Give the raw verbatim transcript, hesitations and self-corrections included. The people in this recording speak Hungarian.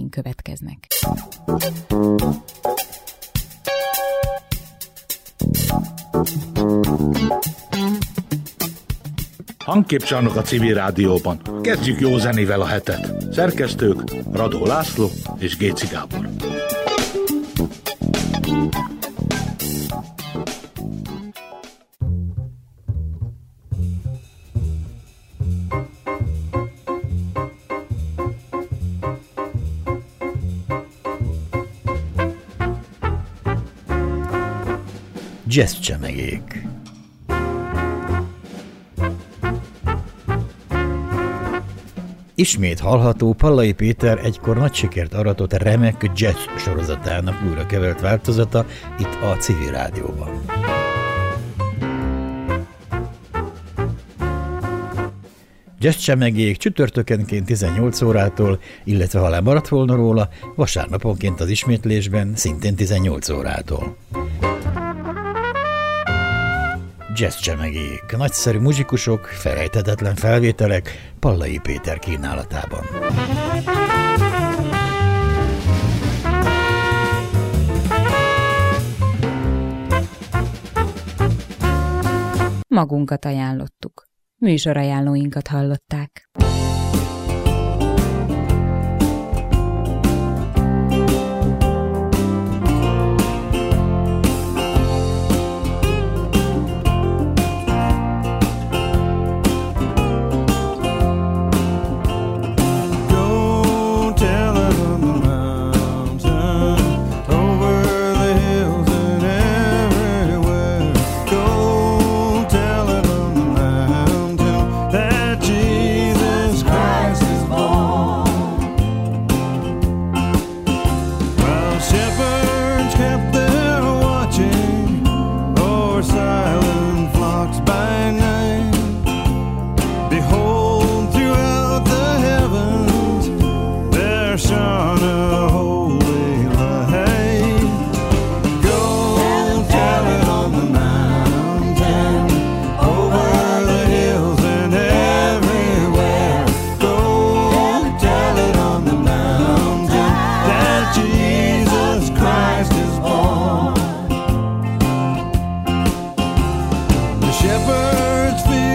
jazzájaink következnek. Hangképcsarnok a Civil Rádióban. Kezdjük jó zenével a hetet. Szerkesztők Radó László és Géci Gábor. Jazz csemegék. Ismét hallható Pallai Péter egykor nagy sikert aratott remek jazz sorozatának újra kevert változata itt a Civil Rádióban. Jazz csemegék csütörtökenként tizennyolc órától, illetve ha lemaradt volna róla, vasárnaponként az ismétlésben szintén tizennyolc órától. Jazz csemegék, nagyszerű muzsikusok, felejthetetlen felvételek Pallai Péter kínálatában. Magunkat ajánlottuk. Műsorajánlóinkat hallották.